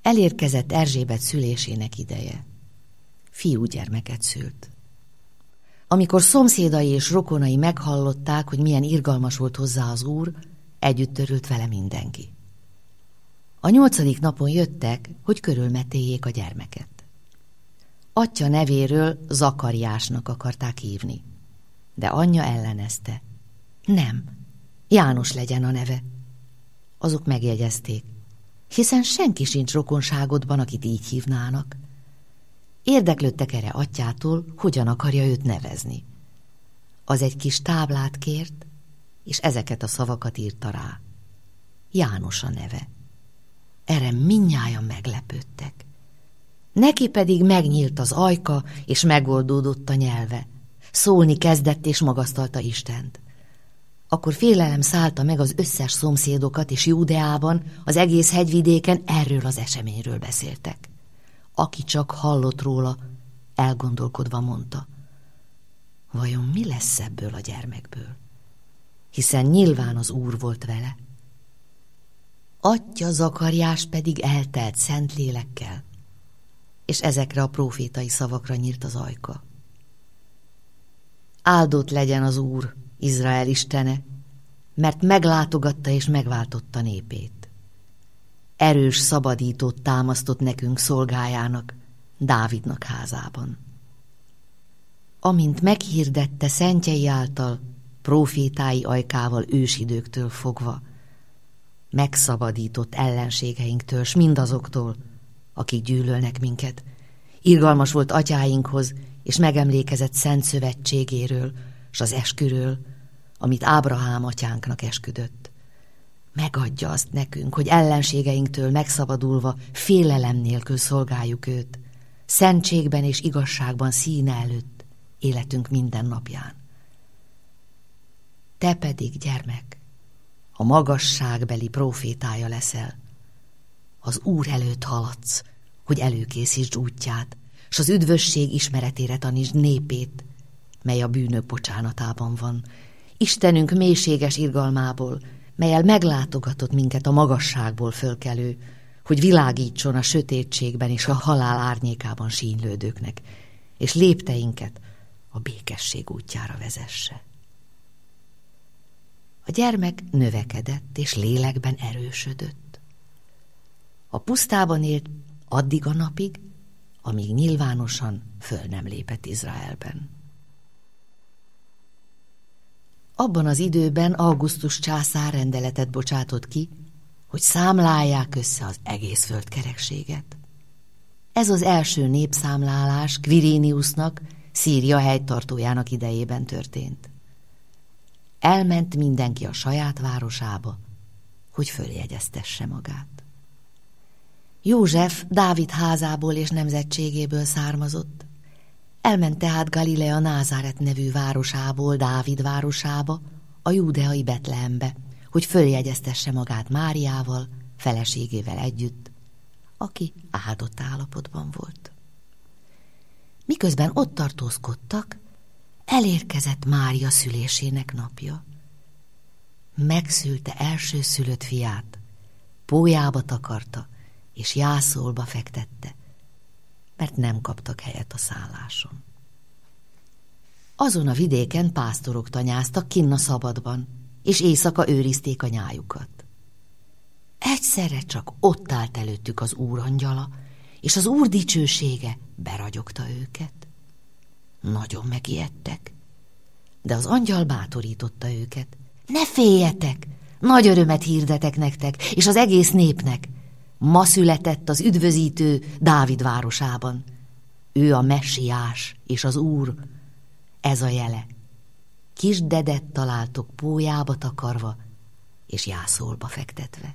Elérkezett Erzsébet szülésének ideje. Fiúgyermeket szült. Amikor szomszédai és rokonai meghallották, hogy milyen irgalmas volt hozzá az Úr, együtt örült vele mindenki. A 8. napon jöttek, hogy körülmetéljék a gyermeket. Atyja nevéről Zakariásnak akarták hívni, de anyja ellenezte. Nem, János legyen a neve. Azok megjegyezték, hiszen senki sincs rokonságodban, akit így hívnának. Érdeklődtek erre atyától, hogyan akarja őt nevezni. Az egy kis táblát kért, és ezeket a szavakat írta rá. János a neve. Erre mindnyájan meglepődtek. Neki pedig megnyílt az ajka, és megoldódott a nyelve. Szólni kezdett, és magasztalta Istent. Akkor félelem szállta meg az összes szomszédokat, és Júdeában, az egész hegyvidéken erről az eseményről beszéltek. Aki csak hallott róla, elgondolkodva mondta, vajon mi lesz ebből a gyermekből? Hiszen nyilván az Úr volt vele. Atyja Zakariás pedig eltelt szent lélekkel, és ezekre a prófétai szavakra nyílt az ajka. Áldott legyen az Úr, Izrael istene, mert meglátogatta és megváltotta népét. Erős szabadítót támasztott nekünk szolgájának, Dávidnak házában. Amint meghirdette szentjei által, prófétái ajkával ősidőktől fogva, megszabadított ellenségeinktől, s mindazoktól, akik gyűlölnek minket. Irgalmas volt atyáinkhoz, és megemlékezett szent szövetségéről, s az esküről, amit Ábrahám atyánknak esküdött. Megadja azt nekünk, hogy ellenségeinktől megszabadulva félelem nélkül szolgáljuk őt, szentségben és igazságban színe előtt életünk minden napján. Te pedig, gyermek, a magasságbeli prófétája leszel. Az Úr előtt haladsz, hogy előkészítsd útját, s az üdvösség ismeretére tanítsd népét, mely a bűnök bocsánatában van. Istenünk mélységes irgalmából, melyel meglátogatott minket a magasságból fölkelő, hogy világítson a sötétségben és a halál árnyékában sínylődőknek, és lépteinket a békesség útjára vezesse. A gyermek növekedett és lélekben erősödött. A pusztában élt addig a napig, amíg nyilvánosan föl nem lépett Izraelben. Abban az időben Augustus császár rendeletet bocsátott ki, hogy számlálják össze az egész földkerekséget. Ez az első népszámlálás Quiriniusnak, Szíria helytartójának idejében történt. Elment mindenki a saját városába, hogy följegyeztesse magát. József Dávid házából és nemzetségéből származott. Elment tehát Galilea Názáret nevű városából Dávid városába, a júdeai Betlehembe, hogy följegyeztesse magát Máriával, feleségével együtt, aki áldott állapotban volt. Miközben ott tartózkodtak, elérkezett Mária szülésének napja. Megszülte elsőszülött fiát, pólyába takarta, és jászolba fektette, mert nem kaptak helyet a szálláson. Azon a vidéken pásztorok tanyáztak kinn a szabadban, és éjszaka őrizték a nyájukat. Egyszerre csak ott állt előttük az Úr angyala, és az Úr dicsősége beragyogta őket. Nagyon megijedtek, de az angyal bátorította őket. Ne féljetek, nagy örömet hirdetek nektek, és az egész népnek. Ma született az üdvözítő Dávid városában. Ő a Messiás és az Úr. Ez a jele. Kis dedet találtok pólyába takarva, és jászolba fektetve.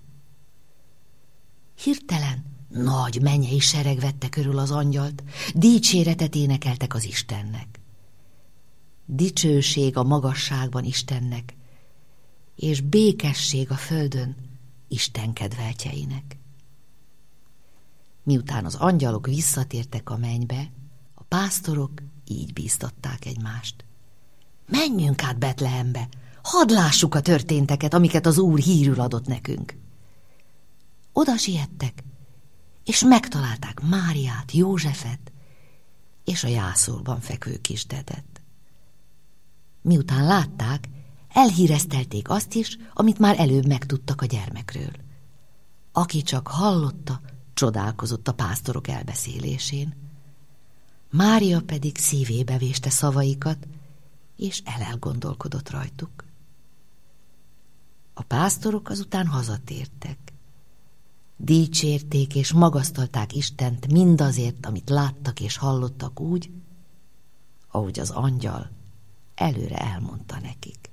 Hirtelen nagy mennyei sereg vette körül az angyalt, dicséretet énekeltek az Istennek. Dicsőség a magasságban Istennek, és békesség a földön Isten kedveltjeinek. Miután az angyalok visszatértek a mennybe, a pásztorok így bíztatták egymást. Menjünk át Betlehembe, hadd lássuk a történteket, amiket az Úr hírül adott nekünk. Oda siettek, és megtalálták Máriát, Józsefet és a jászolban fekvő kisdedet. Miután látták, elhíreztelték azt is, amit már előbb megtudtak a gyermekről. Aki csak hallotta, csodálkozott a pásztorok elbeszélésén. Mária pedig szívébe véste szavaikat, és elgondolkodott rajtuk. A pásztorok azután hazatértek. Dicsérték és magasztalták Istent mindazért, amit láttak és hallottak úgy, ahogy az angyal előre elmondta nekik.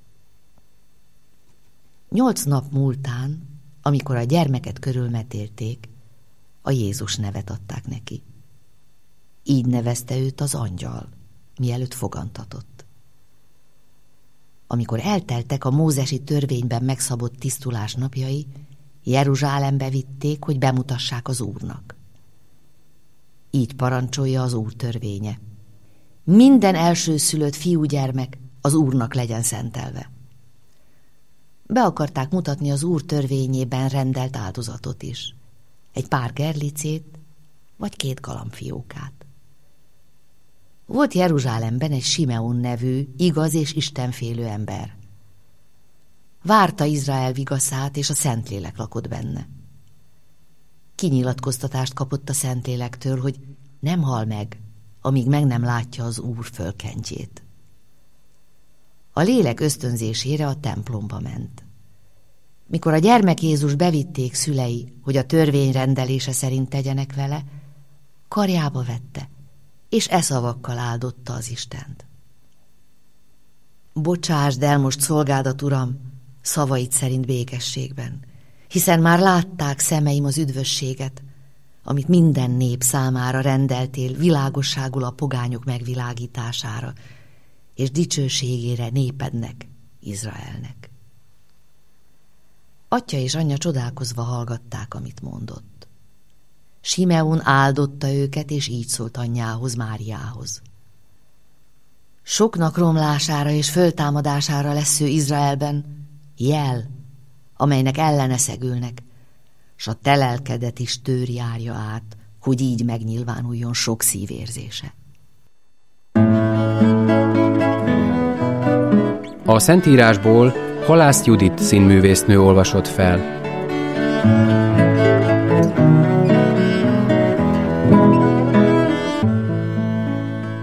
8 nap múltán, amikor a gyermeket körülmetélték, a Jézus nevet adták neki. Így nevezte őt az angyal, mielőtt fogantatott. Amikor elteltek a mózesi törvényben megszabott tisztulás napjai, Jeruzsálembe vitték, hogy bemutassák az Úrnak. Így parancsolja az Úr törvénye. Minden elsőszülött fiúgyermek az Úrnak legyen szentelve. Be akarták mutatni az Úr törvényében rendelt áldozatot is. Egy pár gerlicét, vagy 2 galambfiókát. Volt Jeruzsálemben egy Simeon nevű, igaz és istenfélő ember. Várta Izrael vigaszát, és a Szentlélek lakott benne. Kinyilatkoztatást kapott a Szentlélektől, hogy nem hal meg, amíg meg nem látja az Úr fölkentjét. A lélek ösztönzésére a templomba ment. Mikor a gyermek Jézus bevitték szülei, hogy a törvény rendelése szerint tegyenek vele, karjába vette, és szavakkal áldotta az Istent. Bocsásd el most szolgádat, Uram, szavaid szerint békességben, hiszen már látták szemeim az üdvösséget, amit minden nép számára rendeltél világosságul a pogányok megvilágítására, és dicsőségére népednek, Izraelnek. Atya és anyja csodálkozva hallgatták, amit mondott. Simeon áldotta őket, és így szólt anyjához, Máriához. Soknak romlására és föltámadására lesz ő Izraelben jel, amelynek ellene szegülnek, s a te lelkedet is tőr járja át, hogy így megnyilvánuljon sok szívérzése. A Szentírásból Halász Judit színművésznő olvasott fel.